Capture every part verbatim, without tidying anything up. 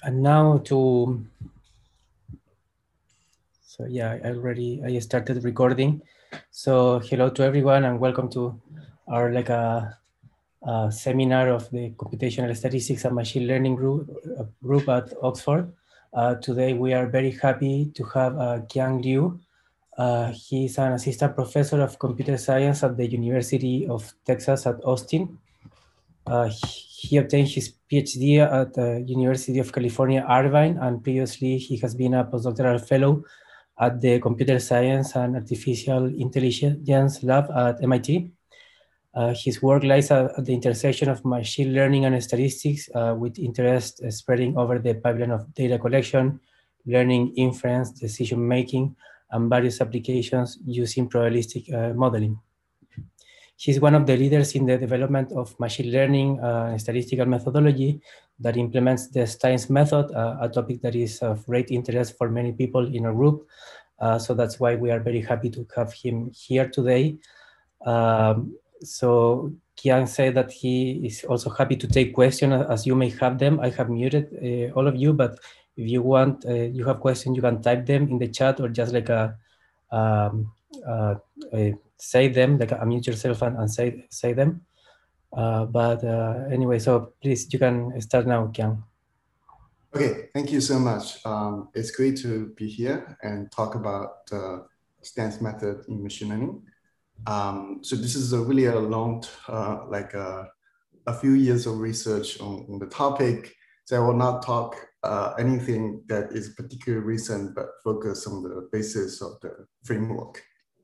And now to, so yeah, I already, I started recording. So hello to everyone and welcome to our like a, a seminar of the Computational Statistics and Machine Learning group, uh, group at Oxford. Uh, today we are very happy to have uh, Qiang Liu. Uh, he's an assistant professor of computer science at the University of Texas at Austin. Uh, he, he obtained his PhD at the University of California, Irvine, and previously he has been a postdoctoral fellow at the Computer Science and Artificial Intelligence Lab at M I T. Uh, his work lies at, at the intersection of machine learning and statistics, uh, with interest uh, spreading over the pipeline of data collection, learning, inference, decision-making, and various applications using probabilistic uh, modeling. She's one of the leaders in the development of machine learning uh, and statistical methodology that implements the STINES method, uh, a topic that is of great interest for many people in our group. Uh, so that's why we are very happy to have him here today. Um, so Qiang said that he is also happy to take questions as you may have them. I have muted uh, all of you, but if you want, uh, you have questions, you can type them in the chat or just like a, um, uh, a say them, like unmute yourself and, and say say them. Uh, but uh, anyway, so please, you can start now, Qiang. Okay, thank you so much. Um, it's great to be here and talk about the uh, STINES method in machine learning. Um, so this is a really a long, uh, like a, a few years of research on, on the topic. So I will not talk uh, anything that is particularly recent, but focus on the basis of the framework.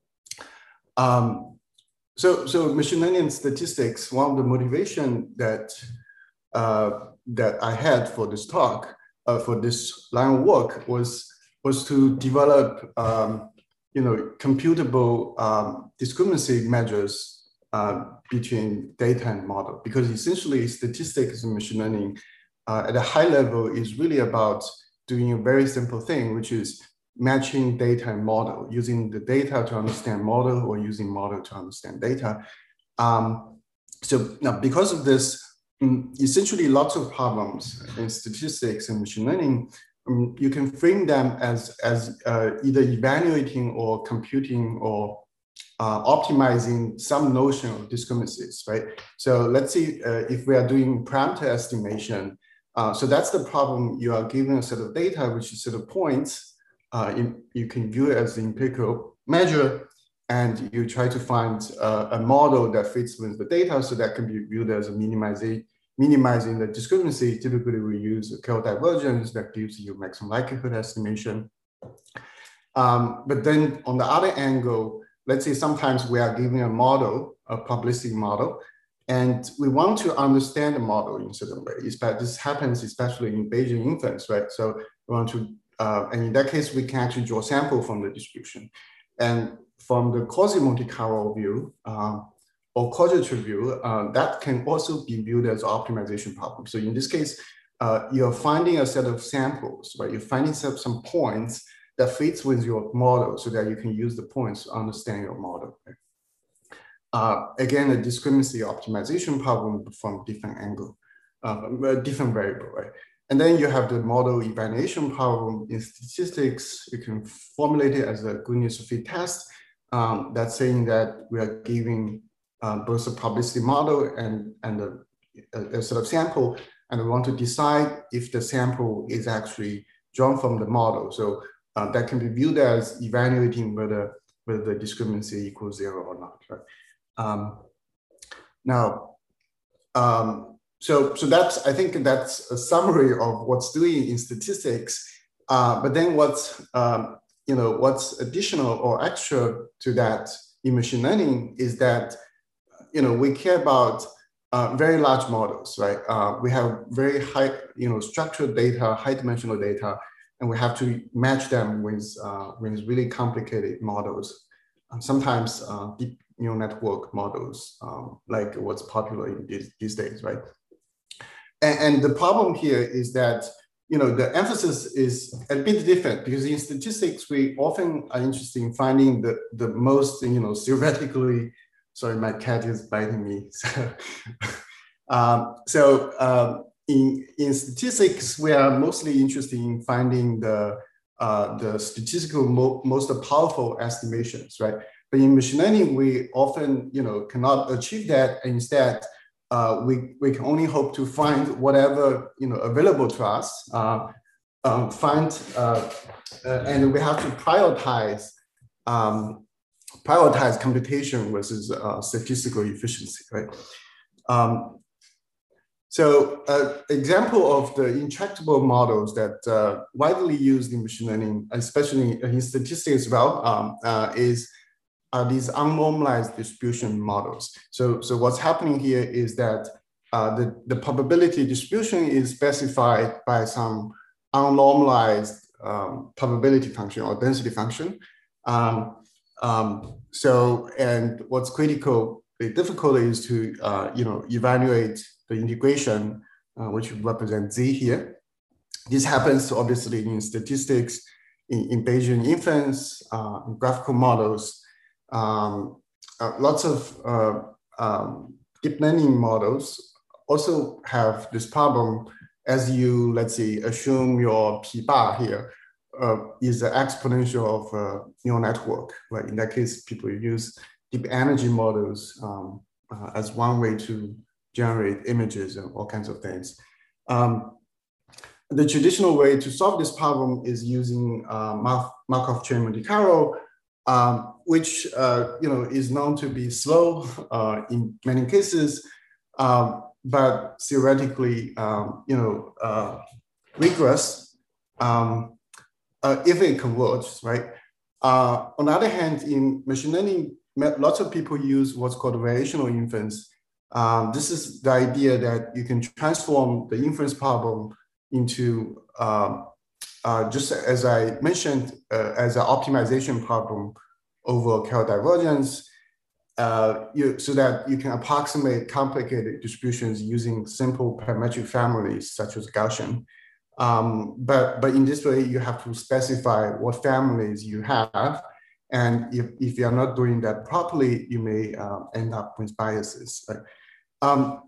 Um, so, so machine learning and statistics, one of the motivation that uh, that I had for this talk, uh, for this line of work, was was to develop, um, you know, computable um, discrepancy measures uh, between data and model, because essentially statistics and machine learning uh, at a high level is really about doing a very simple thing, which is matching data and model, using the data to understand model or using model to understand data. Um, so now, because of this, um, essentially lots of problems in statistics and machine learning, um, you can frame them as, as uh, either evaluating or computing or uh, optimizing some notion of discrepancies, right? So let's see uh, if we are doing parameter estimation. Uh, so that's the problem. You are given a set of data, which is a set of points. Uh, in, you can view it as the empirical measure, and you try to find uh, a model that fits with the data, so that can be viewed as a minimizing, minimizing the discrepancy. Typically, we use a Kell divergence that gives you maximum likelihood estimation. Um, but then on the other angle, let's say sometimes we are giving a model, a probabilistic model, and we want to understand the model in a certain way. But this happens especially in Bayesian inference, right? So we want to Uh, and in that case, we can actually draw sample from the distribution. And from the quasi-Monte Carlo view uh, or quadrature view, uh, that can also be viewed as an optimization problem. So in this case, uh, you're finding a set of samples, right? You're finding some, some points that fits with your model so that you can use the points to understand your model. Right? Uh, again, a discrepancy optimization problem from different angle, uh, different variable, right? And then you have the model evaluation problem in statistics. You can formulate it as a Grunier-Sophie test. Um, that's saying that we are giving uh, both a probabilistic model and, and a, a, a sort of sample, and we want to decide if the sample is actually drawn from the model. So uh, that can be viewed as evaluating whether, whether the discrepancy equals zero or not. Right? Um, now, um, So, so that's, I think that's a summary of what's doing in statistics. Uh, but then what's, um, you know, what's additional or extra to that in machine learning is that, you know, we care about uh, very large models, right? Uh, we have very high, you know, structured data, high dimensional data, and we have to match them with, uh, with really complicated models. And sometimes uh, deep neural network models, um, like what's popular in these, these days, right? And the problem here is that, you know, the emphasis is a bit different, because in statistics, we often are interested in finding the, the most, you know, theoretically, sorry, my cat is biting me. So, um, so um, in, in statistics, we are mostly interested in finding the, uh, the statistical mo most powerful estimations, right? But in machine learning, we often, you know, cannot achieve that. And instead, uh, we, we can only hope to find whatever, you know, available to us, uh, um, find, uh, uh, and we have to prioritize, um, prioritize computation versus uh, statistical efficiency, right? Um, so uh, example of the intractable models that uh, widely used in machine learning, especially in statistics as well, um, uh, is are these unnormalized distribution models. So, so what's happening here is that uh, the, the probability distribution is specified by some unnormalized um, probability function or density function. Um, um, so, and what's critical, the difficulty is to, uh, you know, evaluate the integration, uh, which represents Z here. This happens obviously in statistics, in, in Bayesian inference, uh, in graphical models. Um, uh, lots of uh, um, deep learning models also have this problem as you, let's say, assume your P bar here uh, is an exponential of a neural network, right? In that case, people use deep energy models um, uh, as one way to generate images and all kinds of things. Um, the traditional way to solve this problem is using uh, Markov chain Monte Carlo, um, which uh, you know is known to be slow uh, in many cases, um, but theoretically um, you know uh, rigorous um, uh, if it converges, right? Uh, on the other hand, in machine learning, lots of people use what's called variational inference. Um, this is the idea that you can transform the inference problem into um, Uh, just as I mentioned, uh, as an optimization problem over Carroll divergence, uh, you, so that you can approximate complicated distributions using simple parametric families such as Gaussian. Um, but, but in this way, you have to specify what families you have. And if, if you're not doing that properly, you may uh, end up with biases. Right? Um,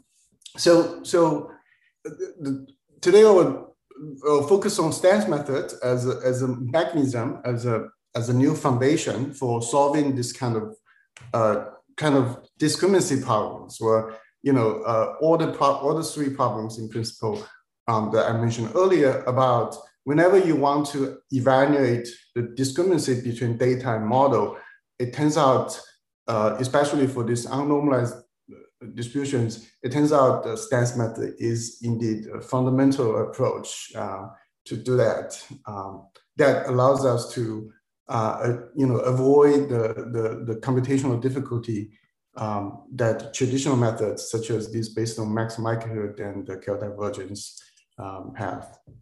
so, so the, the, today I would Uh, focus on stance method as a, as a mechanism, as a as a new foundation for solving this kind of uh, kind of discriminacy problems, where you know uh, all the pro all the three problems in principle um, that I mentioned earlier about whenever you want to evaluate the discriminacy between data and model, it turns out, uh, especially for this unnormalized distributions, it turns out the stance method is indeed a fundamental approach uh, to do that. Um, that allows us to, uh, uh, you know, avoid the, the, the computational difficulty um, that traditional methods, such as these based on maximum likelihood and the Carroll divergence um, have.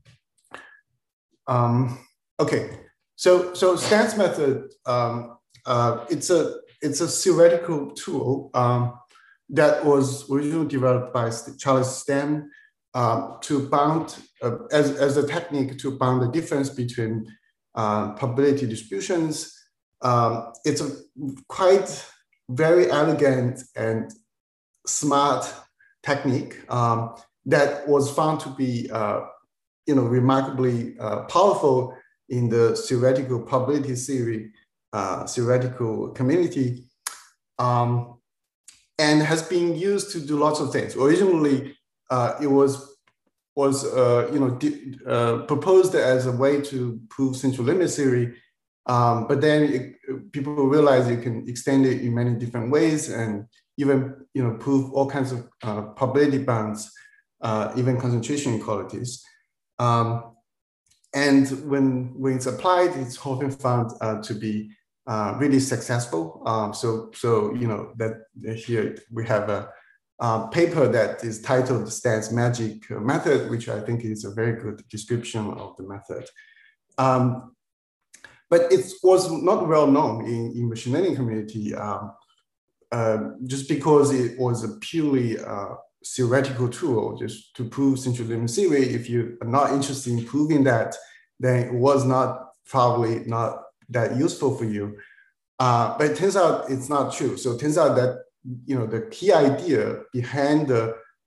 Um, okay, so so stance method, um, uh, it's a it's a theoretical tool. Um, that was originally developed by Charles Stem uh, to bound, uh, as, as a technique to bound the difference between uh, probability distributions. Um, it's a quite very elegant and smart technique um, that was found to be, uh, you know, remarkably uh, powerful in the theoretical probability theory, uh, theoretical community. Um, and has been used to do lots of things. Originally, uh, it was, was uh, you know, uh, proposed as a way to prove central limit theory, um, but then it, people realized you can extend it in many different ways and even, you know, prove all kinds of uh, probability bounds, uh, even concentration inequalities. Um, and when, when it's applied, it's often found uh, to be Uh, really successful. Um, so, so you know that here we have a, a paper that is titled "Stance Magic Method," which I think is a very good description of the method. Um, but it was not well known in in machine learning community um, uh, just because it was a purely uh, theoretical tool just to prove central limit theory. If you are not interested in proving that, then it was not probably not that useful for you. Uh, but it turns out it's not true. So it turns out that, you know, the key idea behind the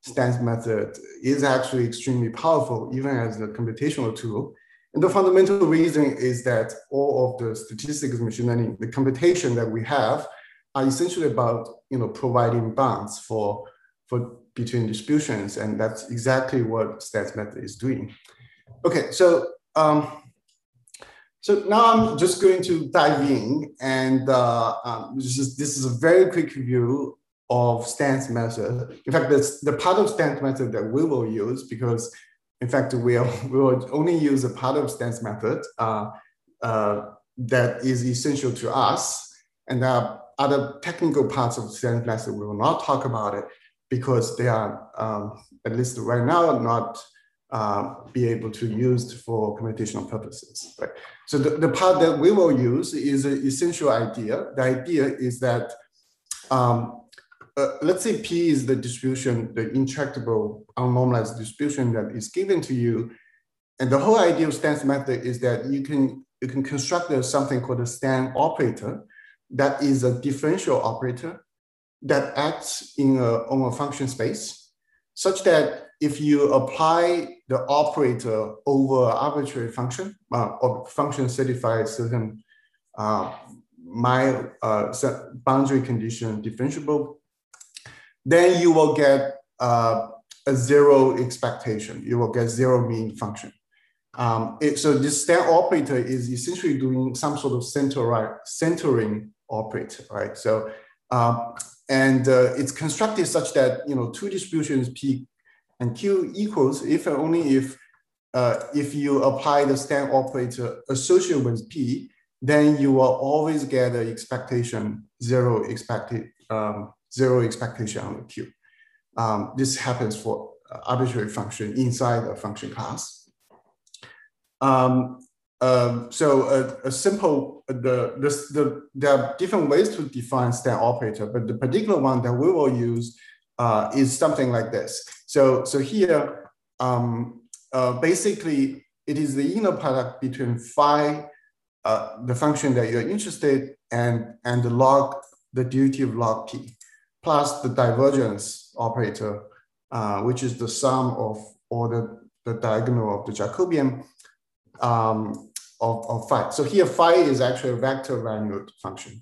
stance method is actually extremely powerful, even as a computational tool. And the fundamental reason is that all of the statistics machine learning, the computation that we have, are essentially about, you know, providing bounds for, for between distributions, and that's exactly what stance method is doing. Okay, so um, so now I'm just going to dive in, and uh, um, this is this is a very quick review of stance method. In fact, that's the part of stance method that we will use, because in fact we are, we will only use a part of stance method uh, uh, that is essential to us, and there are other technical parts of stance method we will not talk about it, because they are, um, at least right now, not uh, be able to be used for computational purposes. Right? So the, the part that we will use is an essential idea. The idea is that, um, uh, let's say P is the distribution, the intractable, unnormalized distribution that is given to you. And the whole idea of stance method is that you can, you can construct something called a Stan operator that is a differential operator that acts in a, on a function space, such that if you apply the operator over arbitrary function, uh, or function satisfies certain uh, my uh, boundary condition differentiable, then you will get uh, a zero expectation. You will get zero mean function. Um, it, so this Stan operator is essentially doing some sort of center, centering operator, right? So, um, and uh, it's constructed such that, you know, two distributions P and Q equals if and only if uh, if you apply the Stan operator associated with P, then you will always get an expectation zero expected um, zero expectation on the Q. Um, this happens for arbitrary function inside a function class. Um, um, so a, a simple the, the the there are different ways to define Stan operator, but the particular one that we will use uh, is something like this. So so here um, uh, basically it is the inner product between phi, uh, the function that you're interested, and and the log, the derivative log P, plus the divergence operator, uh, which is the sum of all the, the diagonal of the Jacobian um, of, of phi. So here phi is actually a vector valued function.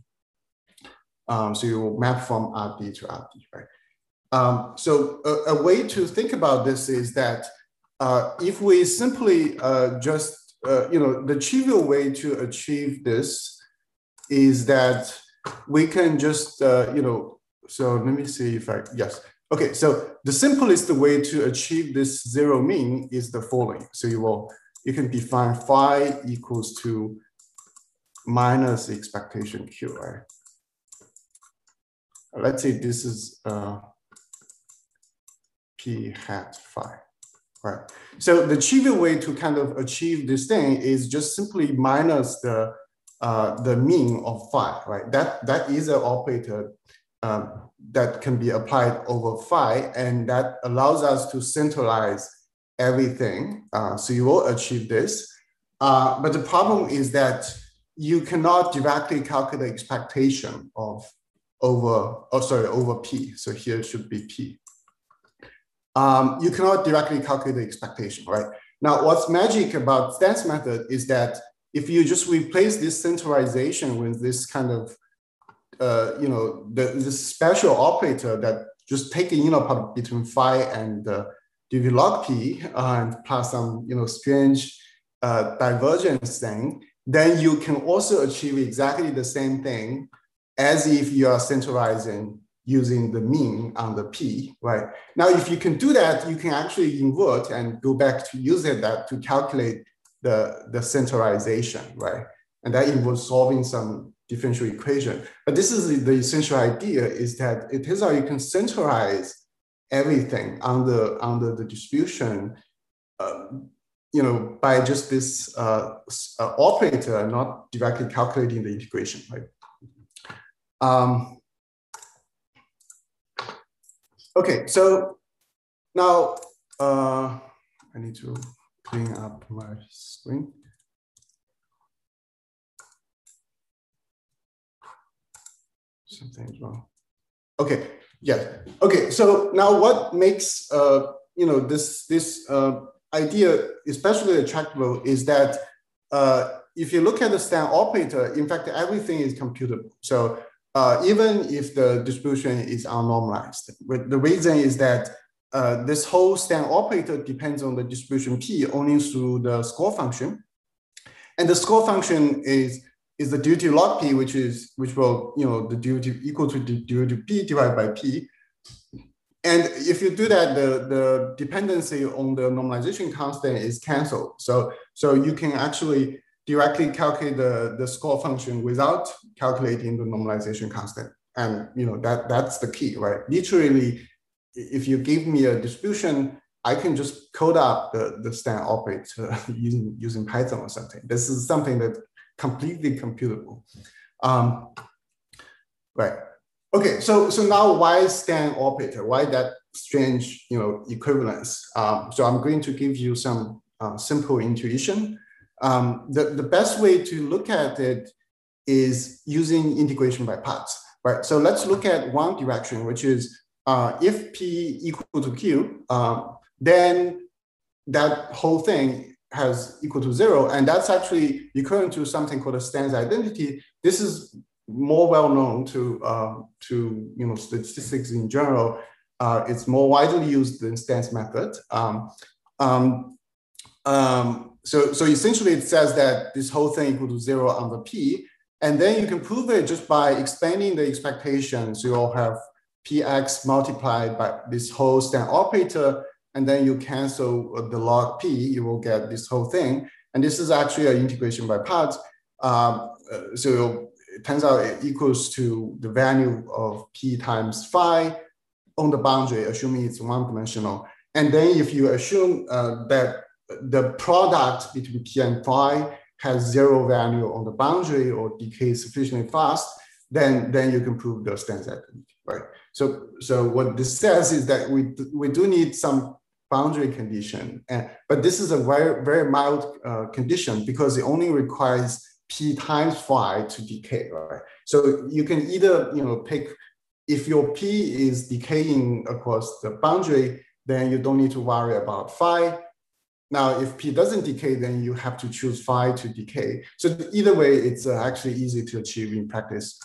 Um, so you will map from R D to R D, right? Um, so a, a way to think about this is that uh, if we simply uh, just, uh, you know, the trivial way to achieve this is that we can just, uh, you know, so let me see if I, yes. Okay, so the simplest way to achieve this zero mean is the following. So you will, you can define phi equals to minus expectation Q, right? Let's say this is uh, P hat phi, right? So the trivial way to kind of achieve this thing is just simply minus the uh, the mean of phi, right? That that is an operator um, that can be applied over phi, and that allows us to centralize everything. Uh, so you will achieve this, uh, but the problem is that you cannot directly calculate the expectation of over, oh sorry, over P. So here it should be P. Um, you cannot directly calculate the expectation, right? Now, what's magic about stance method is that if you just replace this centralization with this kind of, uh, you know, the, this special operator that just take a inner product between phi and uh, derivative log P uh, and plus some, you know, strange uh, divergence thing, then you can also achieve exactly the same thing as if you are centralizing using the mean on the P, right? Now, if you can do that, you can actually invert and go back to using that to calculate the, the centralization, right? And that involves solving some differential equation. But this is the essential idea, is that it turns out you can centralize everything under, under the distribution, uh, you know, by just this uh, uh, operator and not directly calculating the integration, right? Um, okay, so now uh, I need to clean up my screen. Something's wrong. Okay, Yeah. Okay. So now, what makes uh, you know this this uh, idea especially attractive is that uh, if you look at the Stan operator, in fact, everything is computable. So uh, even if the distribution is unnormalized, but the reason is that uh, this whole Stan operator depends on the distribution P only through the score function, and the score function is is the derivative log P, which is which will you know the derivative equal to the derivative P divided by P. And if you do that, the, the dependency on the normalization constant is canceled. So, so you can actually directly calculate the, the score function without calculating the normalization constant. And you know that that's the key, right? Literally, if you give me a distribution, I can just code up the, the Stan operator using, using Python or something. This is something that's completely computable. Um, right. Okay, so so now why Stan operator? Why that strange, you know, equivalence? Um, so I'm going to give you some uh, simple intuition. Um, the the best way to look at it is using integration by parts, right? So let's look at one direction, which is uh, if P equal to Q, um, then that whole thing has equal to zero, and that's actually equivalent to something called a Stan's identity. This is more well known to uh, to you know statistics in general. Uh, it's more widely used than Stan's method. Um, um, um, so so essentially, it says that this whole thing equal to zero on the P, and then you can prove it just by expanding the expectations. You'll have Px multiplied by this whole Stan operator, and then you cancel the log P. You will get this whole thing, and this is actually an integration by parts. Um, so it turns out it equals to the value of P times phi on the boundary, assuming it's one dimensional. And then if you assume uh, that the product between P and phi has zero value on the boundary or decays sufficiently fast, then, then you can prove the Stan's identity, right? So, so what this says is that we, we do need some boundary condition, and, but this is a very, very mild uh, condition because it only requires P times phi to decay, right? So you can either, you know, pick, if your P is decaying across the boundary, then you don't need to worry about phi. Now, if P doesn't decay, then you have to choose phi to decay. So either way, it's uh, actually easy to achieve in practice.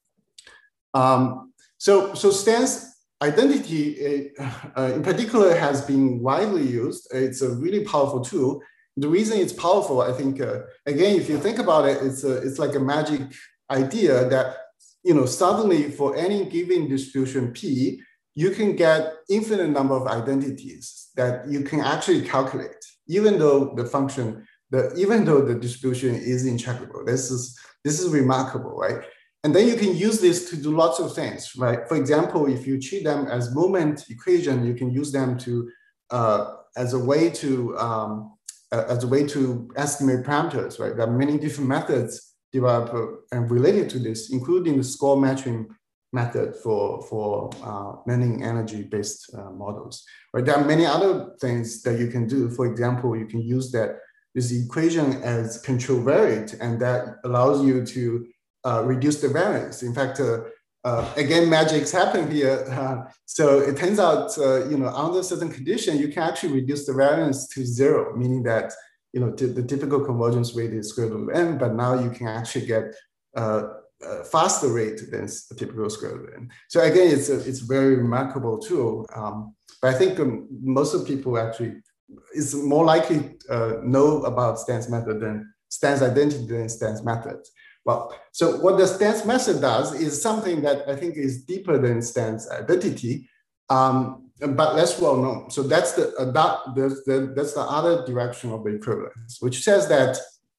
Um, so, so Stan's identity, uh, in particular, has been widely used. It's a really powerful tool. The reason it's powerful, I think, uh, again, if you think about it, it's a, it's like a magic idea that, you know, suddenly for any given distribution P, you can get infinite number of identities that you can actually calculate, even though the function, the even though the distribution is intractable. This is this is remarkable, right? And then you can use this to do lots of things, right? For example, if you treat them as moment equation, you can use them to uh, as a way to um, as a way to estimate parameters, right? There are many different methods developed and related to this, including the score matching method for, for uh, many energy-based uh, models. Right? There are many other things that you can do. For example, you can use that this equation as control variate, and that allows you to uh, reduce the variance. In fact, uh, Uh, again, magic's happened here. Uh, so it turns out, uh, you know, under certain condition, you can actually reduce the variance to zero, meaning that, you know, the typical convergence rate is square root of n, but now you can actually get uh, a faster rate than the typical square root of n. So again, it's a, it's a very remarkable tool. Um, but I think um, most of people actually is more likely uh, know about Stan's method than Stan's identity than Stan's method. Well, so what the Stan's method does is something that I think is deeper than Stan's identity, um, but less well known. So that's the, uh, that, that's, the, that's the other direction of the equivalence, which says that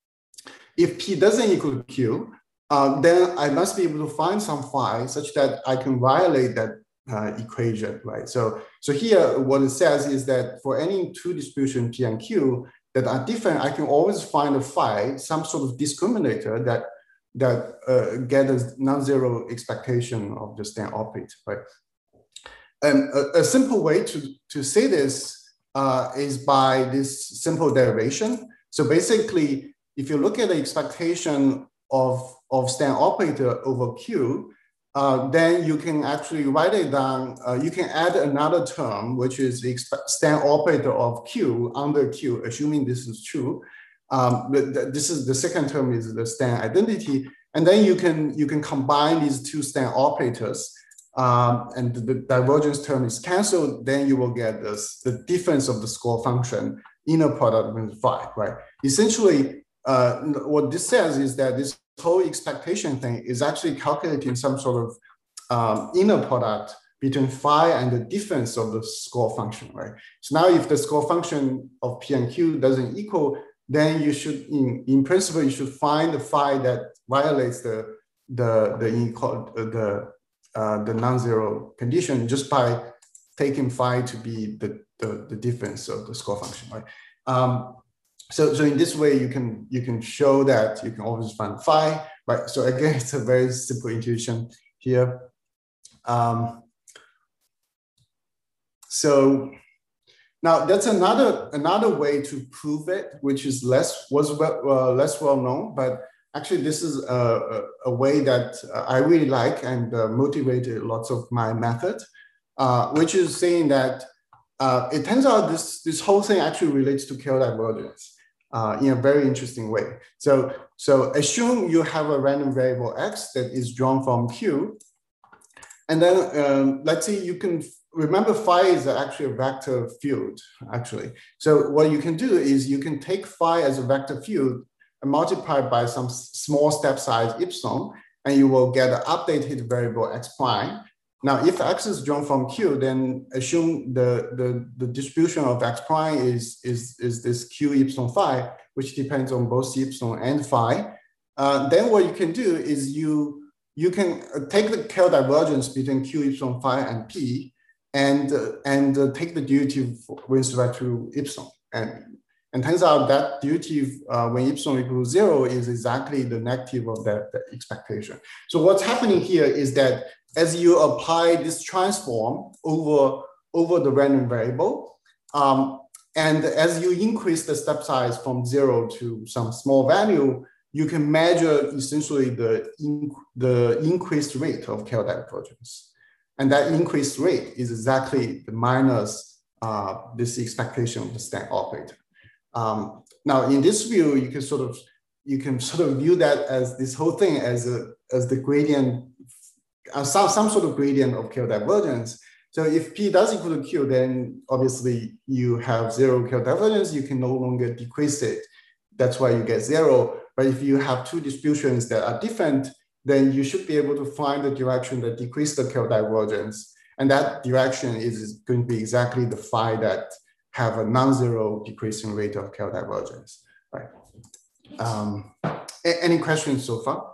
if P doesn't equal Q, uh, then I must be able to find some phi such that I can violate that uh, equation, right? So, so here what it says is that for any two distribution P and Q that are different, I can always find a phi, some sort of discriminator that that uh, get a non-zero expectation of the Stan operator, right? And a, a simple way to, to say this uh, is by this simple derivation. So basically, if you look at the expectation of, of Stan operator over Q, uh, then you can actually write it down. Uh, you can add another term, which is the Stan operator of Q under Q, assuming this is true. Um, but this is the second term is the Stan identity. And then you can, you can combine these two Stan operators, um, and the, the divergence term is canceled. Then you will get this, the difference of the score function inner product with phi, right? Essentially, uh, what this says is that this whole expectation thing is actually calculating some sort of um, inner product between phi and the difference of the score function, right? So now if the score function of P and Q doesn't equal, then you should, in, in principle, you should find the phi that violates the the the the uh, the non-zero condition just by taking phi to be the, the the difference of the score function, right? Um, so so in this way, you can you can show that you can always find phi, right? So again, it's a very simple intuition here. Um, so. Now that's another another way to prove it, which is less was well, uh, less well known, but actually this is a, a, a way that I really like and uh, motivated lots of my method, uh, which is saying that uh, it turns out this this whole thing actually relates to K divergence uh, in a very interesting way. So so assume you have a random variable x that is drawn from Q, and then um, let's say you can. Remember, phi is actually a vector field, actually. So what you can do is you can take phi as a vector field and multiply by some small step size epsilon, and you will get an updated variable x prime. Now, if x is drawn from Q, then assume the, the, the distribution of x prime is, is, is this Q epsilon phi, which depends on both epsilon and phi. Uh, then what you can do is you, you can take the K divergence between Q epsilon phi and P, and uh, and uh, take the derivative with respect to epsilon. And, and turns out that derivative uh, when epsilon equals zero is exactly the negative of that, that expectation. So what's happening here is that as you apply this transform over, over the random variable, um, and as you increase the step size from zero to some small value, you can measure essentially the, in, the increased rate of K divergence. And that increased rate is exactly the minus uh, this expectation of the Stan operator. Um, now, in this view, you can sort of you can sort of view that as this whole thing as a as the gradient, uh, some some sort of gradient of K divergence. So if P does equal to Q, then obviously you have zero K divergence. You can no longer decrease it. That's why you get zero. But if you have two distributions that are different, then you should be able to find the direction that decreases the K divergence. And that direction is going to be exactly the phi that have a non-zero decreasing rate of K divergence, right? Um, any questions so far?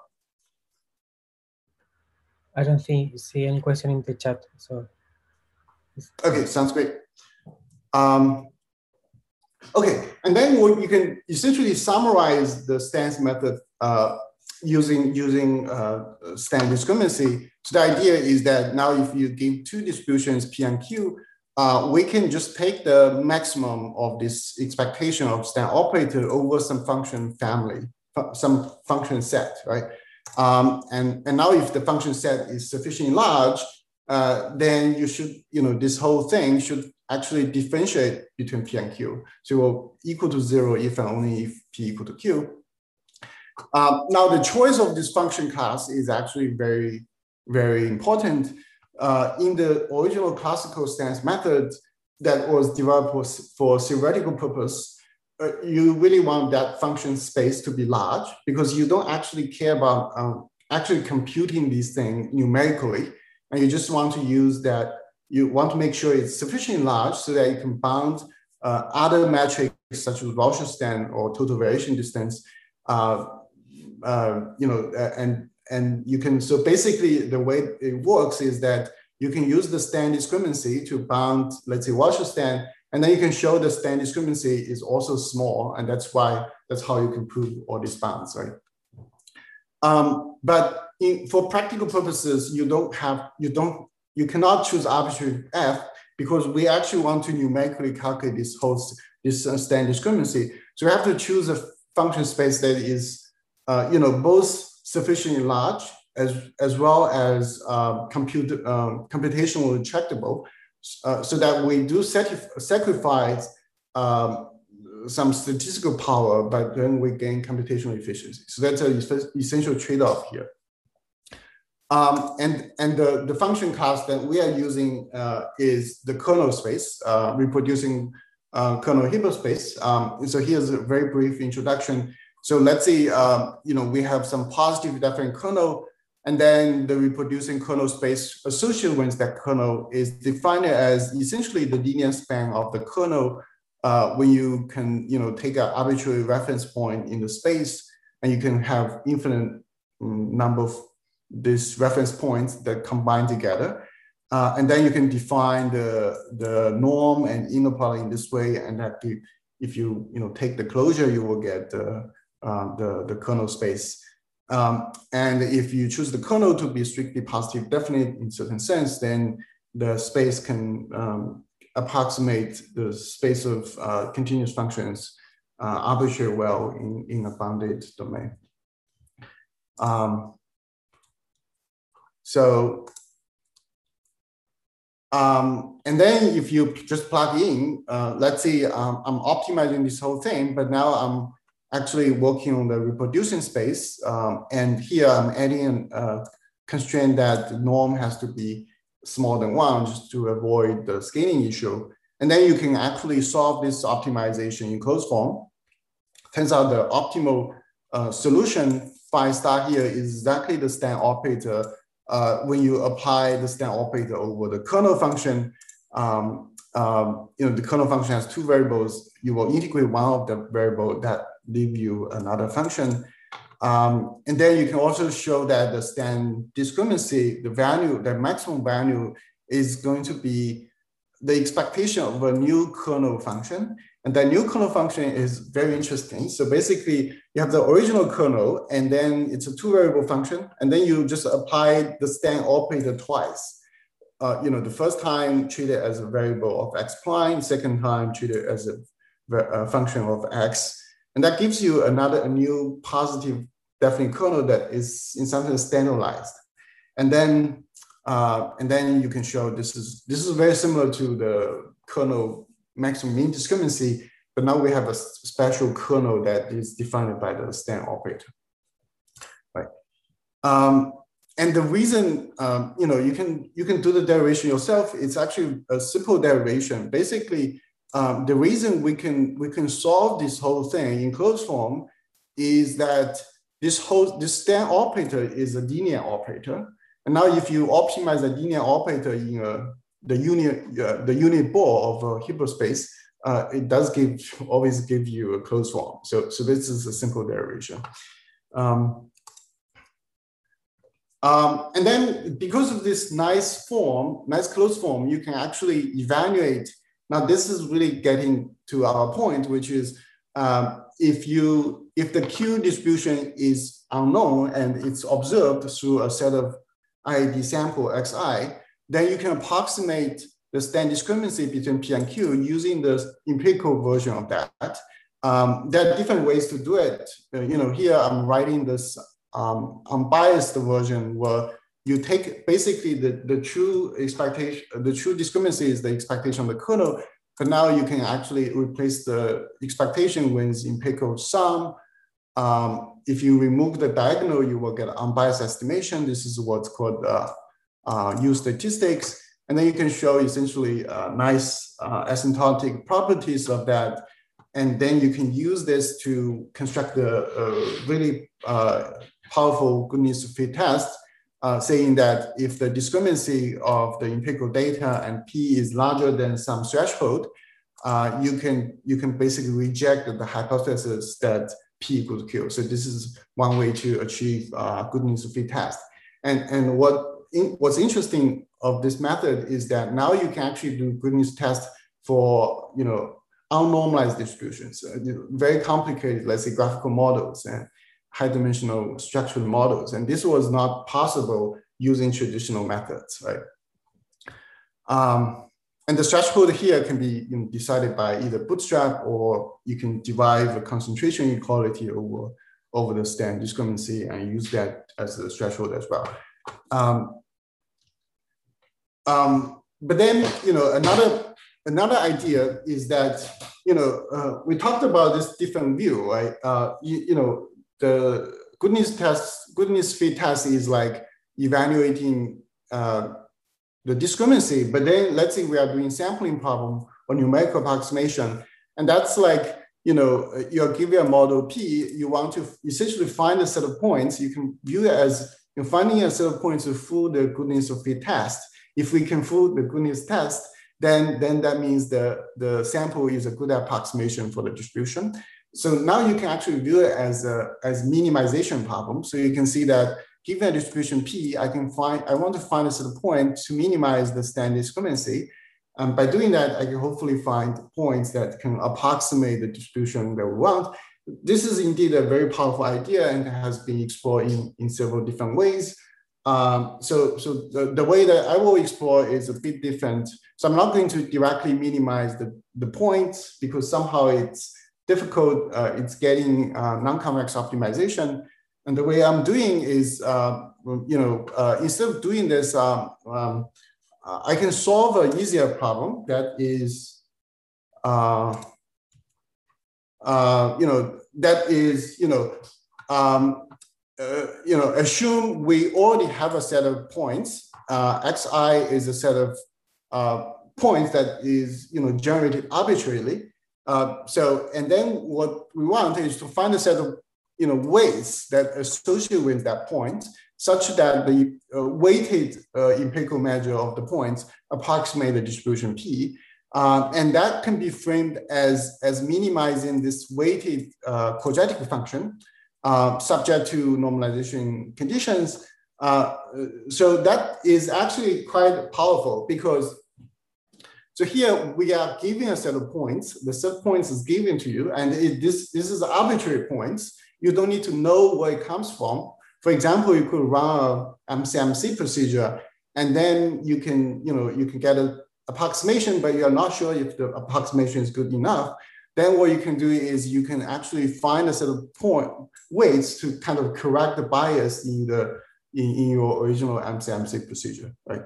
I don't think see any question in the chat, so. Okay, sounds great. Um, okay, and then what you can essentially summarize the Stan's method uh, using using uh, Stan discriminacy. So the idea is that now if you give two distributions P and Q, uh, we can just take the maximum of this expectation of Stan operator over some function family, some function set, right? Um, and, and now if the function set is sufficiently large, uh, then you should, you know, this whole thing should actually differentiate between P and Q. So it will equal to zero if and only if P equal to Q. Um, now, the choice of this function class is actually very, very important. Uh, in the original classical Stan's method that was developed for, for theoretical purpose, uh, you really want that function space to be large because you don't actually care about um, actually computing these things numerically. And you just want to use that, you want to make sure it's sufficiently large so that you can bound uh, other metrics such as Walsh-Stan or total variation distance. Uh, Uh, you know, uh, and and you can, so basically the way it works is that you can use the Stan discriminacy to bound, let's say, Walsh-Stan, and then you can show the Stan discriminacy is also small, and that's why, that's how you can prove all these bounds, right? Um, but in, for practical purposes, you don't have, you don't, you cannot choose arbitrary F because we actually want to numerically calculate this whole, this uh, Stan discriminacy. So we have to choose a function space that is Uh, you know, both sufficiently large as, as well as uh, compute, um, computationally tractable, uh, so that we do sacrifice um, some statistical power, but then we gain computational efficiency. So that's an essential trade-off here. Um, and and the, the function class that we are using uh, is the kernel space, uh, reproducing uh, kernel hyperspace. Um, so here's a very brief introduction. So let's say, um, you know, we have some positive definite kernel, and then the reproducing kernel space associated with that kernel is defined as essentially the linear span of the kernel uh, when you can, you know, take an arbitrary reference point in the space, and you can have infinite um, number of these reference points that combine together. Uh, and then you can define the, the norm and inner product in this way. And that you, if you, you know, take the closure, you will get the, uh, the, the kernel space. Um, and if you choose the kernel to be strictly positive definite in certain sense, then the space can um, approximate the space of uh, continuous functions uh, arbitrarily well in, in a bounded domain. Um, So, um, and then if you just plug in, uh, let's say um, I'm optimizing this whole thing, but now I'm actually working on the reproducing space. Um, and here I'm adding a constraint that the norm has to be smaller than one just to avoid the scaling issue. And then you can actually solve this optimization in closed form. Turns out the optimal uh, solution, phi star here, is exactly the Stan operator. Uh, when you apply the Stan operator over the kernel function, um, um, you know, the kernel function has two variables. You will integrate one of the variable that leave you another function. Um, and then you can also show that the Stan discriminacy, the value, the maximum value is going to be the expectation of a new kernel function. And that new kernel function is very interesting. So basically, you have the original kernel, and then it's a two variable function, and then you just apply the Stan operator twice. Uh, you know, the first time treat it as a variable of x prime, second time treat it as a, a function of x, and that gives you another a new positive definite kernel that is in some sense standardized. And then, uh, and then you can show this is this is very similar to the kernel maximum mean discriminacy, but now we have a special kernel that is defined by the Stan operator, right? Um, and the reason, um, you know, you can you can do the derivation yourself. It's actually a simple derivation. Basically, um, the reason we can we can solve this whole thing in closed form is that this whole this Stan operator is a linear operator. And now, if you optimize a linear operator in a the unit, uh, the unit ball of a hyperspace, uh, it does give always give you a closed form. So, so this is a simple derivation. Um, um, and then because of this nice form, nice closed form, you can actually evaluate. Now, this is really getting to our point, which is um, if you if the Q distribution is unknown and it's observed through a set of I I D sample xi, then you can approximate the Stan discriminacy between P and Q using the empirical version of that. Um, there are different ways to do it. Uh, you know, here I'm writing this um, unbiased version where you take basically the, the true expectation, the true discriminacy is the expectation of the kernel, but now you can actually replace the expectation with empirical sum. Um, if you remove the diagonal, you will get unbiased estimation. This is what's called uh, Uh, use statistics, and then you can show essentially uh, nice uh, asymptotic properties of that, and then you can use this to construct a, a really uh, powerful goodness of fit test, uh, saying that if the discriminacy of the empirical data and P is larger than some threshold, uh, you can you can basically reject the hypothesis that P equals Q. So this is one way to achieve uh, goodness of fit test, and and what In, what's interesting of this method is that now you can actually do goodness test for, you know, unnormalized distributions, uh, very complicated, let's say, graphical models and high dimensional structural models. And this was not possible using traditional methods, right? Um, and the threshold here can be, you know, decided by either bootstrap, or you can derive a concentration equality over over the standard discriminacy and use that as a threshold as well. Um, um, but then, you know, another, another idea is that, you know, uh, we talked about this different view, right? Uh, you, you know, the goodness test, goodness fit test is like evaluating uh, the discriminacy, but then let's say we are doing sampling problem or numerical approximation, and that's like, you know, you're given a model P, you want to essentially find a set of points. You can view it as you're finding a set of points to fool the goodness of fit test. If we can fool the goodness test, then, then that means the, the sample is a good approximation for the distribution. So now you can actually view it as a as minimization problem. So you can see that given a distribution P, I can find, I want to find a set of points to minimize the standard discriminacy. Um, by doing that, I can hopefully find points that can approximate the distribution that we want. This is indeed a very powerful idea and has been explored in, in several different ways. Um, so so the, the way that I will explore is a bit different. So I'm not going to directly minimize the, the points because somehow it's difficult. Uh, it's getting uh, non-convex optimization. And the way I'm doing is, uh, you know, uh, instead of doing this, um, um, uh, I can solve an easier problem that is, uh, uh, you know, that is, you know, um, uh, you know, assume we already have a set of points. Uh, Xi is a set of uh, points that is, you know, generated arbitrarily. Uh, so, and then what we want is to find a set of, you know, weights that associate with that point, such that the uh, weighted uh, empirical measure of the points approximate the distribution P. Uh, and that can be framed as, as minimizing this weighted uh, quadratic function uh, subject to normalization conditions. Uh, so that is actually quite powerful because, so here we are giving a set of points. The set of points is given to you, and it, this, this is arbitrary points. You don't need to know where it comes from. For example, you could run a M C M C procedure, and then you can, you know, you can get an approximation, but you're not sure if the approximation is good enough. Then what you can do is you can actually find a set of point weights to kind of correct the bias in the in, in your original M C M C procedure, right?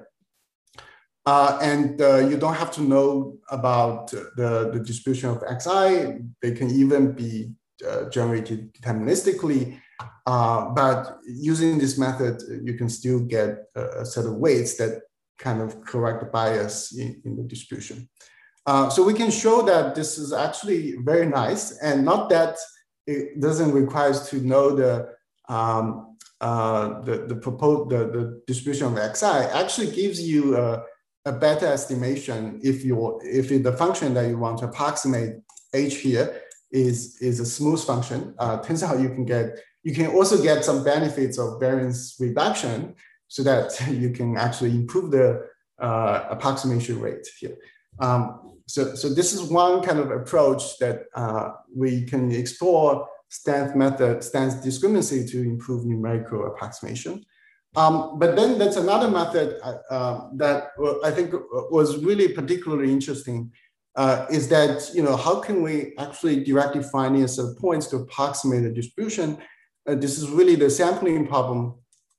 Uh, and uh, you don't have to know about the, the distribution of Xi. They can even be uh, generated deterministically. Uh, but using this method, you can still get a, a set of weights that kind of correct the bias in, in the distribution. Uh, so we can show that this is actually very nice, and not that it doesn't require us to know the um, uh, the the proposed the, the distribution of Xi. Actually gives you a, a better estimation if you if the function that you want to approximate H here is is a smooth function. Uh, turns out you can get you can also get some benefits of variance reduction, so that you can actually improve the uh, approximation rate here. Um, so, so this is one kind of approach that uh, we can explore stance method, stance discriminacy to improve numerical approximation. Um, but then that's another method uh, that I think was really particularly interesting uh, is that, you know, how can we actually directly find a set of points to approximate the distribution? Uh, this is really the sampling problem.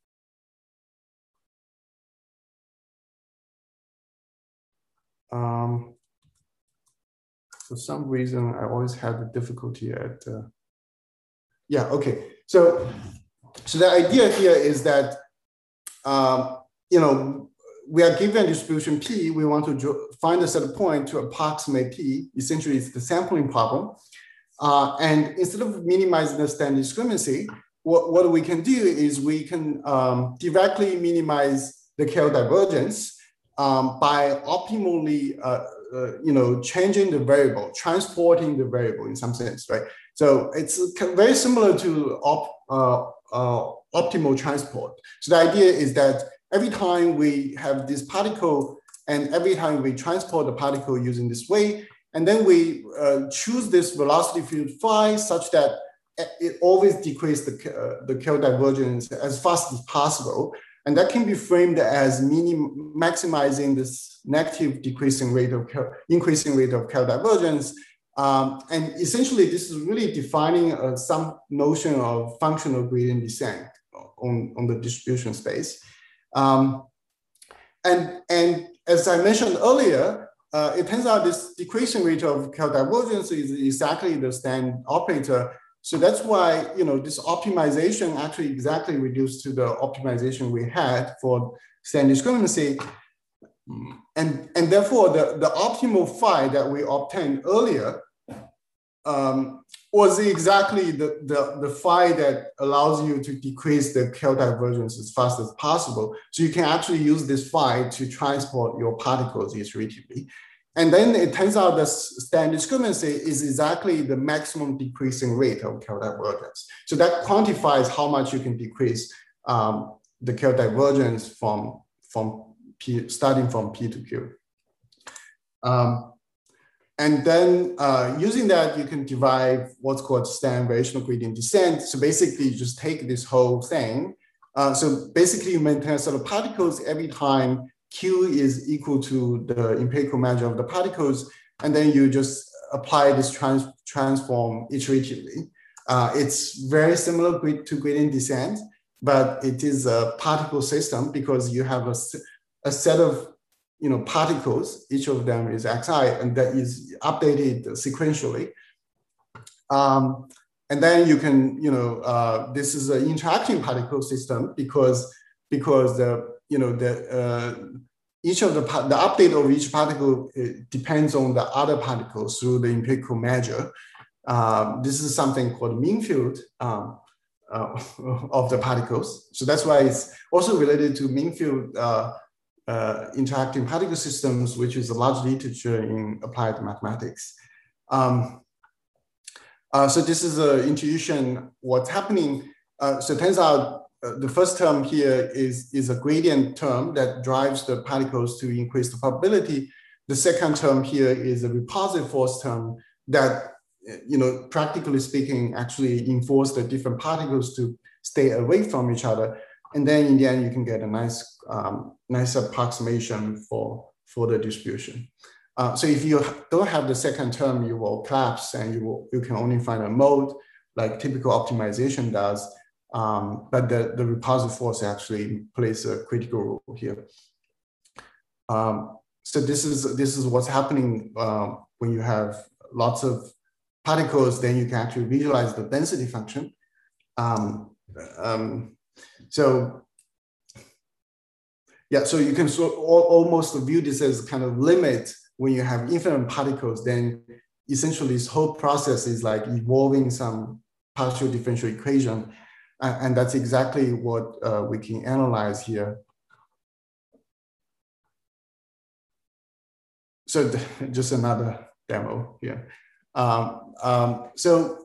Um, for some reason, I always had the difficulty at, uh, yeah, okay. So, so the idea here is that, um, you know, we are given a distribution P, we want to find a set of points to approximate P, essentially it's the sampling problem. Uh, and instead of minimizing the standard discriminacy, what, what we can do is we can um, directly minimize the K L divergence Um, by optimally, uh, uh, you know, changing the variable, transporting the variable in some sense, right? So it's very similar to op, uh, uh, optimal transport. So the idea is that every time we have this particle and every time we transport the particle using this way, and then we uh, choose this velocity field phi such that it always decreases the, uh, the K L divergence as fast as possible. And that can be framed as minim maximizing this negative decreasing rate of increasing rate of K L divergence Um, and essentially, this is really defining uh, some notion of functional gradient descent on, on the distribution space. Um, and, and as I mentioned earlier, uh, it turns out this decreasing rate of Kerr divergence is exactly the Stan operator. So that's why, you know, this optimization actually exactly reduced to the optimization we had for Stan discriminancy. And, and therefore, the, the optimal phi that we obtained earlier um, was exactly the, the, the phi that allows you to decrease the Kerr divergence as fast as possible. So you can actually use this phi to transport your particles iteratively. And then it turns out that Stan discriminancy is exactly the maximum decreasing rate of Kerr divergence. So that quantifies how much you can decrease um, the Kerr divergence from, from P, starting from P to Q. Um, and then uh, using that, you can derive what's called Stan variational gradient descent. So basically, you just take this whole thing. Uh, so basically, you maintain a set of particles every time Q is equal to the empirical measure of the particles, and then you just apply this trans transform iteratively. Uh, it's very similar to gradient descent, but it is a particle system because you have a, a set of you know, particles, each of them is xi, and that is updated sequentially. Um, and then you can, you know, uh, this is an interacting particle system because, because the, you know, the, uh, each of the, the update of each particle depends on the other particles through the empirical measure. Um, this is something called mean field um, uh, of the particles. So that's why it's also related to mean field uh, uh, interacting particle systems, which is a large literature in applied mathematics. Um, uh, so this is an intuition what's happening. Uh, so it turns out uh, the first term here is, is a gradient term that drives the particles to increase the probability. The second term here is a repulsive force term that, you know, practically speaking, actually enforce the different particles to stay away from each other. And then in the end, you can get a nice, um, nice approximation for, for the distribution. Uh, so if you don't have the second term, you will collapse and you, will, you can only find a mode like typical optimization does. Um, but the, the repulsive force actually plays a critical role here. Um, so this is, this is what's happening uh, when you have lots of particles, then you can actually visualize the density function. Um, um, so yeah, so you can so almost view this as kind of limit when you have infinite particles, then essentially this whole process is like evolving some partial differential equation. Uh, and that's exactly what uh, we can analyze here. So just another demo here. Um, um, so,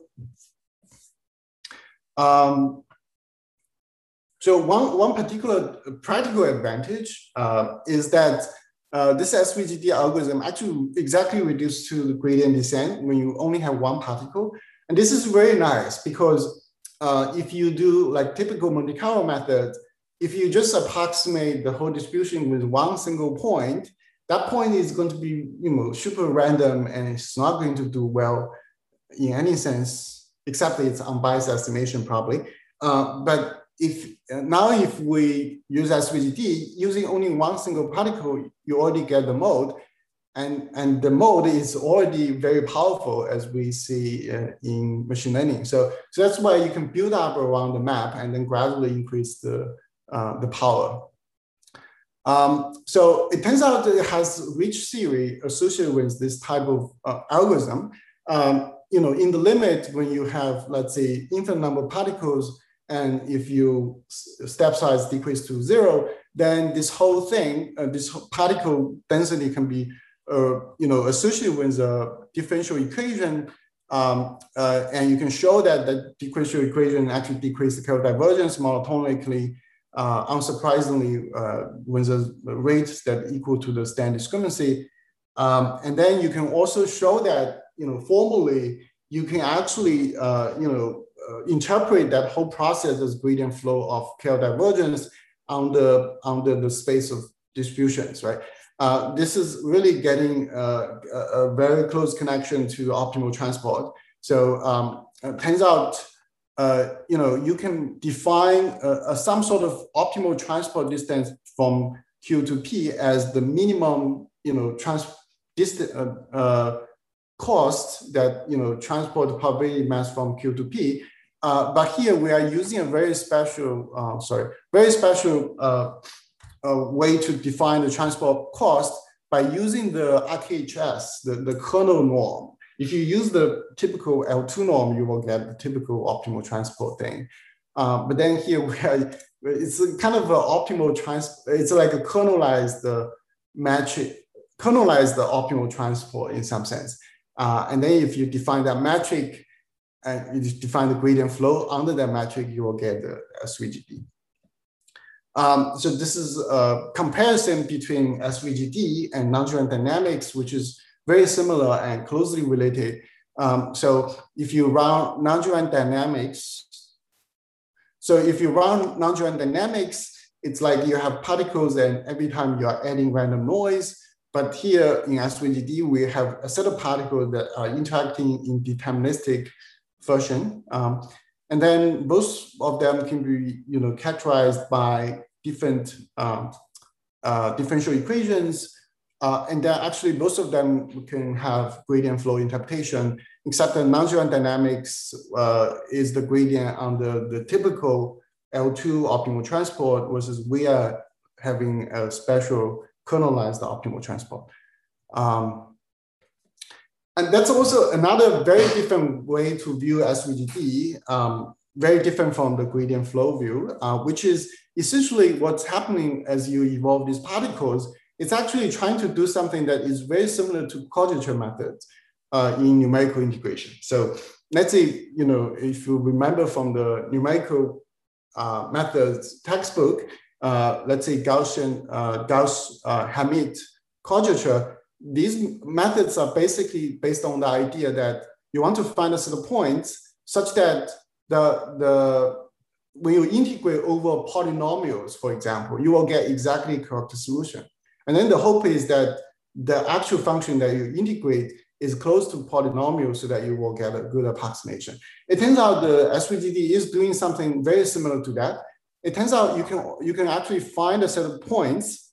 um, so one, one particular practical advantage uh, is that uh, this S V G D algorithm actually exactly reduced to the gradient descent when you only have one particle. And this is very nice because uh, if you do like typical Monte Carlo method, if you just approximate the whole distribution with one single point, that point is going to be, you know, super random and it's not going to do well in any sense, except it's unbiased estimation probably. Uh, but if now if we use S V G D, using only one single particle, you already get the mode. And, and the mode is already very powerful as we see uh, in machine learning. So, so that's why you can build up around the map and then gradually increase the, uh, the power. Um, so it turns out that it has rich theory associated with this type of uh, algorithm. Um, you know, in the limit, when you have, let's say, infinite number of particles, and if you step size decrease to zero, then this whole thing, uh, this particle density can be, uh, you know, associated with a differential equation. Um, uh, and you can show that the differential equation actually decreases the Kerr divergence monotonically. Uh, unsurprisingly, uh, with the rates that equal to the Stan discriminancy. Um, and then you can also show that, you know, formally, you can actually, uh, you know, uh, interpret that whole process as gradient flow of Kerr divergence on the, under the space of distributions, right? uh, this is really getting uh, a, a very close connection to optimal transport. So um, it turns out, uh, you know, you can define a, a, some sort of optimal transport distance from Q to P as the minimum, you know, trans distance uh, uh, cost that, you know, transport the probability mass from Q to P. Uh, but here we are using a very special, uh, sorry, very special uh, uh, way to define the transport cost by using the R K H S, the, the kernel norm. If you use the typical L two norm, you will get the typical optimal transport thing. Uh, but then here we are, it's a kind of an optimal trans, it's like a kernelized uh, metric, kernelized the optimal transport in some sense. Uh, and then if you define that metric and you define the gradient flow under that metric, you will get a S V G D. Um, so this is a comparison between S V G D and nontrivial dynamics, which is very similar and closely related. Um, so if you run nontrivial dynamics, so if you run nontrivial dynamics, it's like you have particles and every time you are adding random noise. But here in S V G D, we have a set of particles that are interacting in deterministic fashion. Um, and then both of them can be, you know, characterized by different um, uh, differential equations. Uh, and then actually most of them can have gradient flow interpretation, except that nontrivial dynamics uh, is the gradient under the typical L two optimal transport versus we are having a special kernelized optimal transport. Um, and that's also another very different way to view S V G D, um, very different from the gradient flow view, uh, which is essentially what's happening as you evolve these particles. It's actually trying to do something that is very similar to quadrature methods uh, in numerical integration. So let's say, you know, if you remember from the numerical uh, methods textbook, uh, let's say Gaussian, uh, Gauss-Hamid quadrature, these methods are basically based on the idea that you want to find a set of points such that the, the when you integrate over polynomials, for example, you will get exactly correct solution. And then the hope is that the actual function that you integrate is close to polynomial so that you will get a good approximation. It turns out the S V G D is doing something very similar to that. It turns out you can, you can actually find a set of points,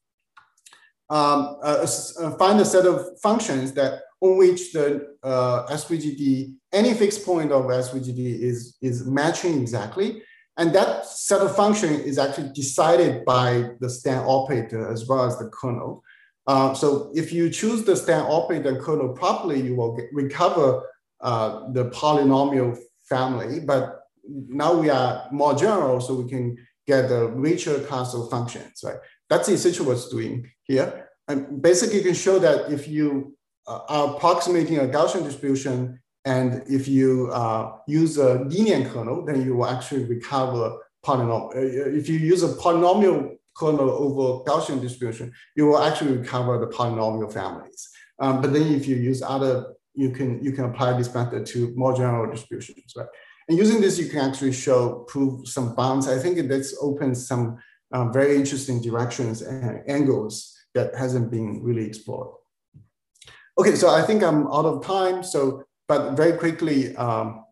um, uh, uh, find a set of functions that on which the uh, S V G D, any fixed point of S V G D is, is matching exactly. And that set of function is actually decided by the Stan operator as well as the kernel. Uh, so if you choose the Stan operator and kernel properly, you will get, recover uh, the polynomial family. But now we are more general, so we can get the richer class of functions, right? That's essentially what's doing here. And basically, you can show that if you uh, are approximating a Gaussian distribution, and if you uh, use a linear kernel, then you will actually recover polynomial. If you use a polynomial kernel over Gaussian distribution, you will actually recover the polynomial families. Um, but then if you use other, you can, you can apply this method to more general distributions, right? And using this, you can actually show, prove some bounds. I think this opens some um, very interesting directions and angles that hasn't been really explored. Okay, so I think I'm out of time. So, but very quickly, um,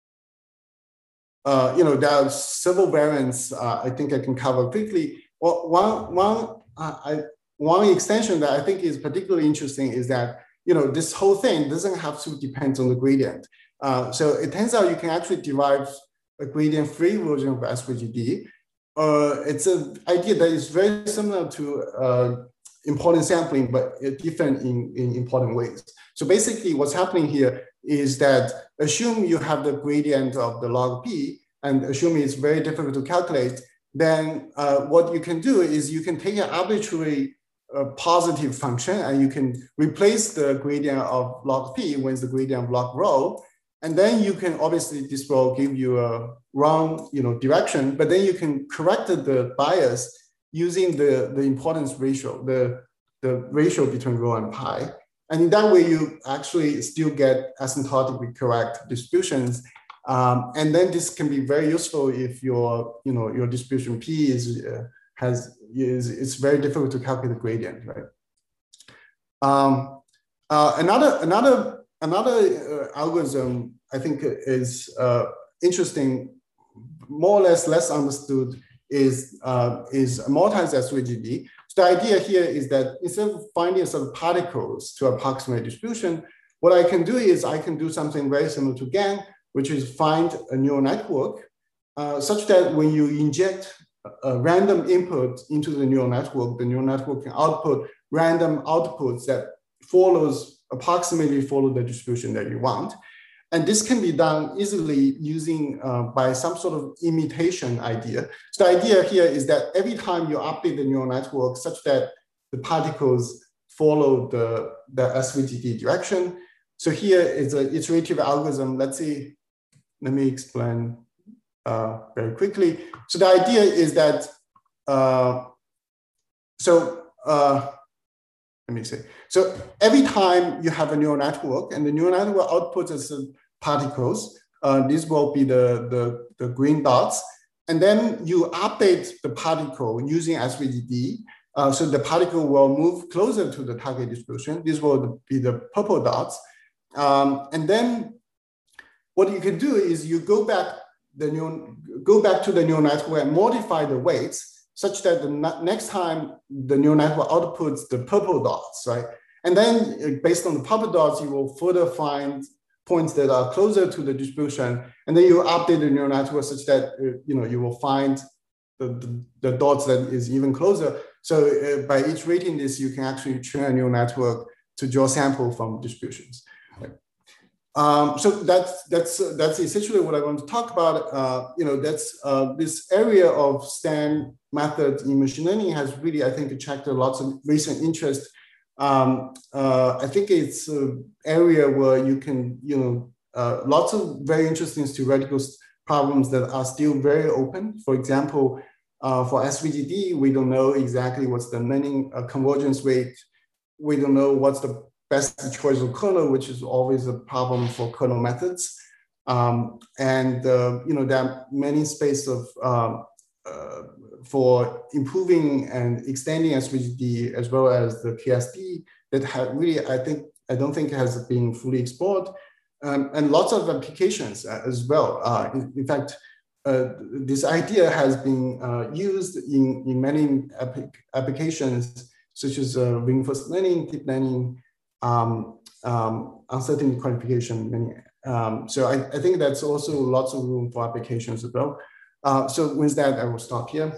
uh, you know, there are several variants uh, I think I can cover quickly. Well, one, one, uh, I, one extension that I think is particularly interesting is that, you know, this whole thing doesn't have to depend on the gradient. Uh, so it turns out you can actually derive a gradient-free version of S V G D. Uh, it's an idea that is very similar to uh, important sampling, but different in, in important ways. So basically what's happening here is that assume you have the gradient of the log P and assume it's very difficult to calculate, then uh, what you can do is you can take an arbitrary uh, positive function and you can replace the gradient of log P with the gradient of log rho. And then you can obviously this will give you a wrong, you know, direction, but then you can correct the bias using the, the importance ratio, the, the ratio between rho and pi. And in that way, you actually still get asymptotically correct distributions. Um, and then this can be very useful if your, you know, your distribution P is, uh, has, is, it's very difficult to calculate the gradient, right? Um, uh, another another another uh, algorithm I think is uh, interesting, more or less less understood, is uh, is multi-Z S V G D. So the idea here is that instead of finding sort of particles to approximate distribution, what I can do is I can do something very similar to GAN, which is find a neural network uh, such that when you inject a random input into the neural network, the neural network can output random outputs that follows, approximately follow the distribution that you want. And this can be done easily using uh, by some sort of imitation idea. So the idea here is that every time you update the neural network such that the particles follow the, the S V G D direction. So here is an iterative algorithm. Let's see, let me explain uh, very quickly. So the idea is that, uh, so uh, let me see. So every time you have a neural network and the neural network outputs as particles, uh, these will be the, the, the green dots. And then you update the particle using S V G D. Uh, so the particle will move closer to the target distribution. These will be the purple dots. Um, and then what you can do is you go back, the neural, go back to the neural network and modify the weights such that the next time the neural network outputs the purple dots, right? And then based on the purple dots, you will further find points that are closer to the distribution. And then you update the neural network such that uh, you know, you will find the, the, the dots that is even closer. So uh, by iterating this, you can actually train a neural network to draw sample from distributions. Right? Um, so that's, that's, uh, that's essentially what I want to talk about. Uh, you know, that's uh, this area of STAN method in machine learning has really, I think, attracted lots of recent interest. Um, uh, I think it's an area where you can, you know, uh, lots of very interesting theoretical problems that are still very open. For example, uh, for S V G D, we don't know exactly what's the learning uh, convergence rate. We don't know what's the best choice of kernel, which is always a problem for kernel methods. Um, and, uh, you know, there are many spaces of um, uh, for improving and extending S V G D as well as the K S D that have really, I think, I don't think has been fully explored, um, and lots of applications as well. Uh, in, in fact, uh, this idea has been uh, used in, in many applications such as uh, reinforcement learning, deep learning, um, um, uncertainty quantification. Many. Um, so I, I think that's also lots of room for applications as well. Uh, so with that, I will stop here.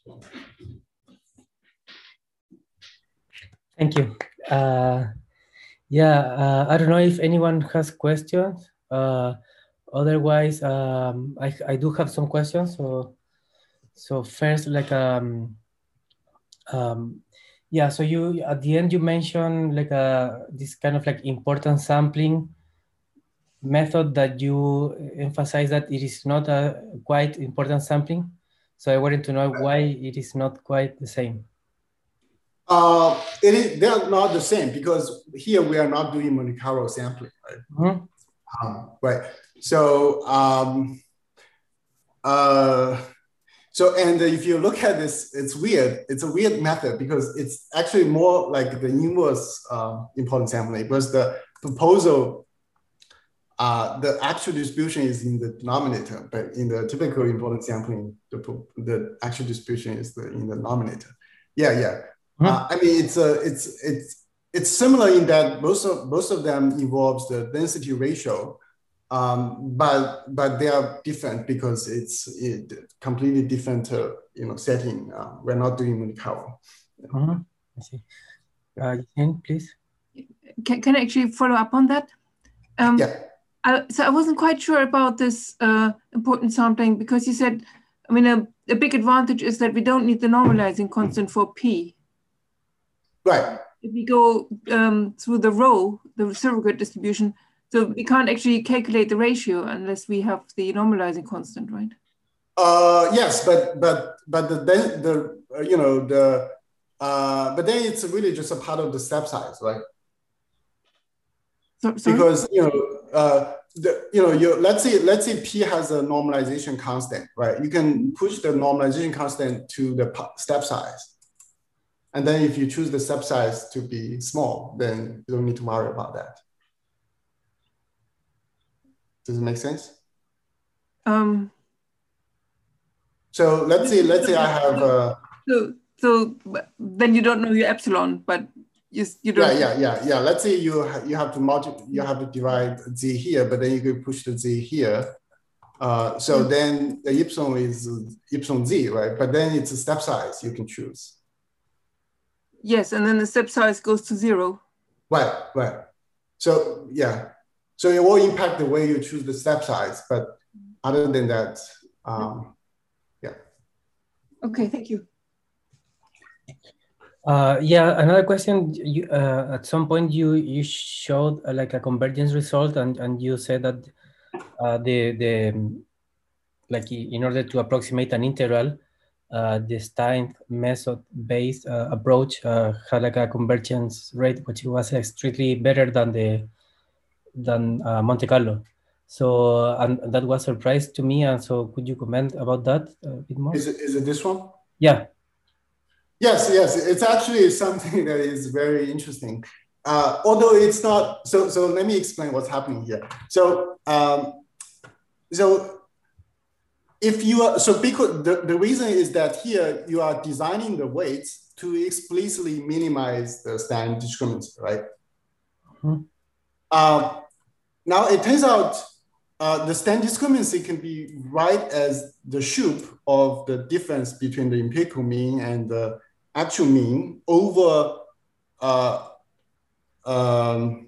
Thank you. Uh, yeah, uh, I don't know if anyone has questions. Uh, otherwise, um, I, I do have some questions. So, so first, like, um, um, yeah. So you at the end you mentioned like a this kind of like importance sampling method that you emphasize that it is not a quite importance sampling. So I wanted to know why it is not quite the same. Uh, it is, they are not the same because here we are not doing Monte Carlo sampling, right? Mm-hmm. um, right. So, um, uh, so, and if you look at this, it's weird. It's a weird method because it's actually more like the inverse uh, importance sampling because the proposal, uh, the actual distribution is in the denominator, but in the typical importance sampling, the, the actual distribution is the, in the denominator. Yeah, yeah. Mm-hmm. uh, I mean, it's a, it's it's it's similar in that most of most of them involves the density ratio, um, but but they are different because it's it completely different, uh, you know, setting. Uh, we're not doing Monte Carlo. Mm-hmm. I see. Uh, Yin, please. Can can I actually follow up on that? Um, yeah. I, so I wasn't quite sure about this uh, importance sampling because you said, I mean, a, a big advantage is that we don't need the normalizing constant for P. Right. If we go um, through the row, the surrogate distribution, so we can't actually calculate the ratio unless we have the normalizing constant, right? Uh, yes, but but but the the uh, you know the uh, but then it's really just a part of the step size, right? So, sorry? Because you know uh, the you know you let's say let's say P has a normalization constant, right? You can push the normalization constant to the step size. And then if you choose the step size to be small, then you don't need to worry about that. Does it make sense? Um, so let's say, let's say I have a... So, so then you don't know your epsilon, but you, you don't... Yeah, yeah, yeah, yeah. Let's say you, you have to multi, you have to divide z here, but then you could push the z here. Uh, so mm-hmm. then the epsilon is epsilon z, right? But then it's a step size you can choose. Yes, and then the step size goes to zero. Right, right. So yeah, so it will impact the way you choose the step size, but other than that, um, yeah. Okay, thank you. Uh, yeah, another question. You, uh, at some point, you you showed uh, like a convergence result, and and you said that uh, the the like in order to approximate an integral, uh, the Stein method-based uh, approach uh, had like a convergence rate which was uh, strictly better than the than uh, Monte Carlo. So and that was a surprise to me. And so, could you comment about that a bit more? Is it is it this one? Yeah. Yes, yes, it's actually something that is very interesting. Uh, although it's not, so so let me explain what's happening here. So um, so if you are, so because the, the reason is that here you are designing the weights to explicitly minimize the Stein discriminancy, right? Mm-hmm. uh, now it turns out uh, the Stein discriminancy can be right as the Shoup of the difference between the empirical mean and the actual mean over uh, um,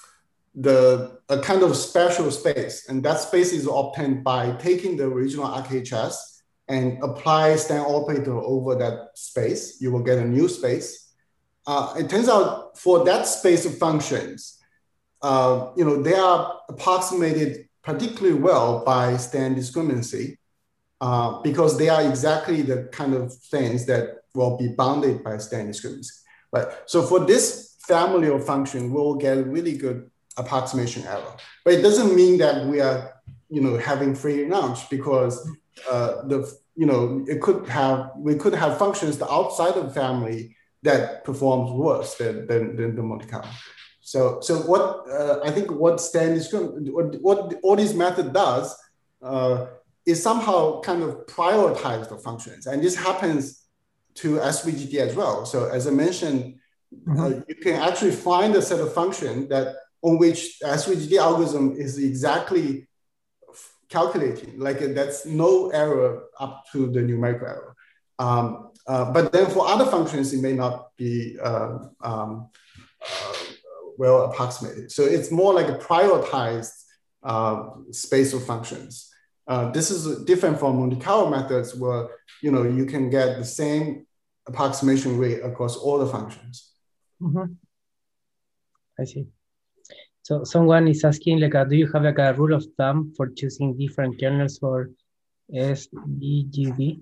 the a kind of special space, and that space is obtained by taking the original R K H S and apply Stein operator over that space. You will get a new space. Uh, it turns out for that space of functions, uh, you know, they are approximated particularly well by Stein discriminancy uh, because they are exactly the kind of things that will be bounded by Stein discriminancy. Right. So for this family of function, we'll get really good approximation error. But it doesn't mean that we are, you know, having free lunch, because uh, the, you know, it could have, we could have functions outside of the family that performs worse than, than, than the Monte Carlo. So, so what uh, I think what Stein discriminancy, what, what all this method does uh, is somehow kind of prioritize the functions, and this happens to S V G T as well. So as I mentioned, mm-hmm. uh, you can actually find a set of functions that on which S V G T algorithm is exactly calculating, like uh, that's no error up to the numerical error. Um, uh, but then for other functions, it may not be uh, um, uh, well approximated. So it's more like a prioritized uh, space of functions. Uh, this is different from Monte Carlo methods where, you know, you can get the same approximation rate across all the functions. Mm-hmm. I see. So someone is asking, like, uh, do you have like a rule of thumb for choosing different kernels for S V G D?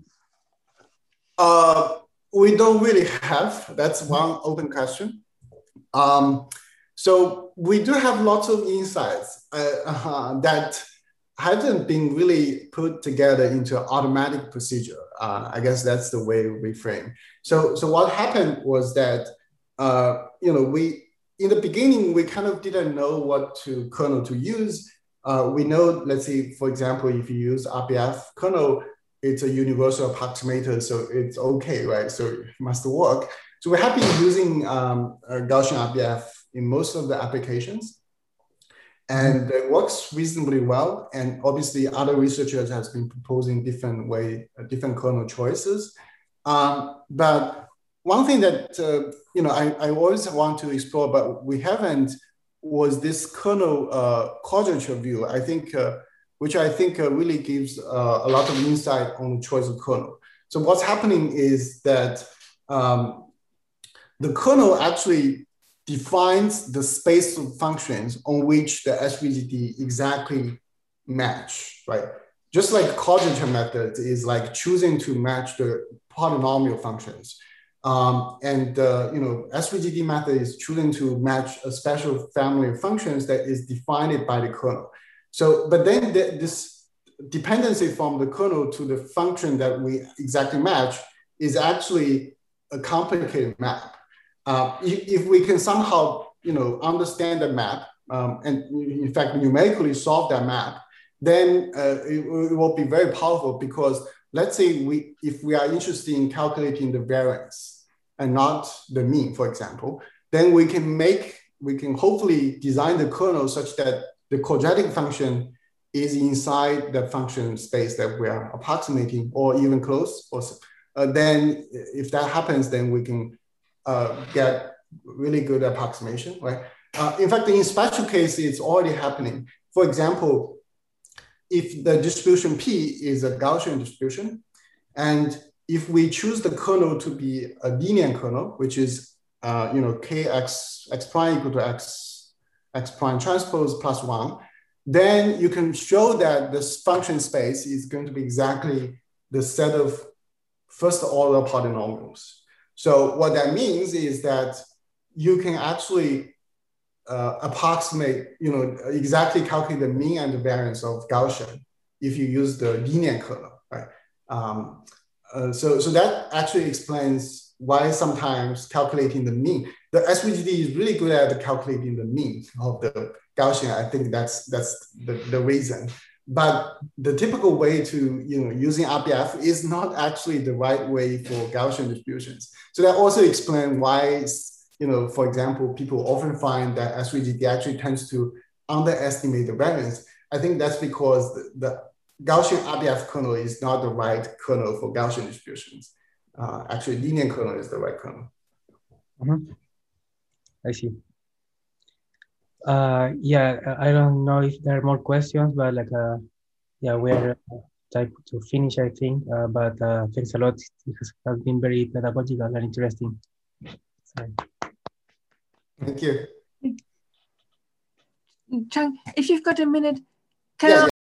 Uh, we don't really have. That's one open question. Um, so we do have lots of insights uh, uh, that hasn't been really put together into an automatic procedure. Uh, I guess that's the way we frame. So, so what happened was that, uh, you know, we, in the beginning, we kind of didn't know what to kernel to use. Uh, we know, let's say, for example, if you use R B F kernel, it's a universal approximator, so it's okay, right? So it must work. So we have been using um, Gaussian R B F in most of the applications, and it works reasonably well. And obviously, other researchers have been proposing different way, different kernel choices. Um, but one thing that uh, you know, I, I always want to explore, but we haven't, was this kernel uh, quadrature view. I think, uh, which I think uh, really gives uh, a lot of insight on the choice of kernel. So what's happening is that um, the kernel actually defines the space of functions on which the S V G T exactly match, right? Just like quadrature method is like choosing to match the polynomial functions. Um, and, uh, you know, S V G T method is choosing to match a special family of functions that is defined by the kernel. So, but then the, this dependency from the kernel to the function that we exactly match is actually a complicated map. Uh, if, if we can somehow, you know, understand the map, um, and in fact, numerically solve that map, then uh, it, it will be very powerful, because let's say we, if we are interested in calculating the variance and not the mean, for example, then we can make, we can hopefully design the kernel such that the quadratic function is inside the function space that we are approximating, or even close. Or, uh, then if that happens, then we can uh, get really good approximation, right? Uh, in fact, in special case, it's already happening. For example, if the distribution P is a Gaussian distribution, and if we choose the kernel to be a linear kernel, which is uh, you know, kx x prime equal to x x prime transpose plus one, then you can show that this function space is going to be exactly the set of first order polynomials. So what that means is that you can actually uh, approximate, you know, exactly calculate the mean and the variance of Gaussian if you use the linear kernel, right? Um, uh, so, so that actually explains why sometimes calculating the mean, the S V G D is really good at calculating the mean of the Gaussian. I think that's that's the, the reason. But the typical way to, you know, using R B F is not actually the right way for Gaussian distributions. So that also explains why, you know, for example, people often find that S V G D actually tends to underestimate the variance. I think that's because the, the Gaussian R B F kernel is not the right kernel for Gaussian distributions. Uh, actually, linear kernel is the right kernel. Mm-hmm. I see. Uh, yeah, I don't know if there are more questions, but like, uh, yeah, we're type to finish, I think. Uh, but uh, thanks a lot. It has, has been very pedagogical and interesting. Sorry. Thank you. Chang, if you've got a minute, can yeah, I yeah.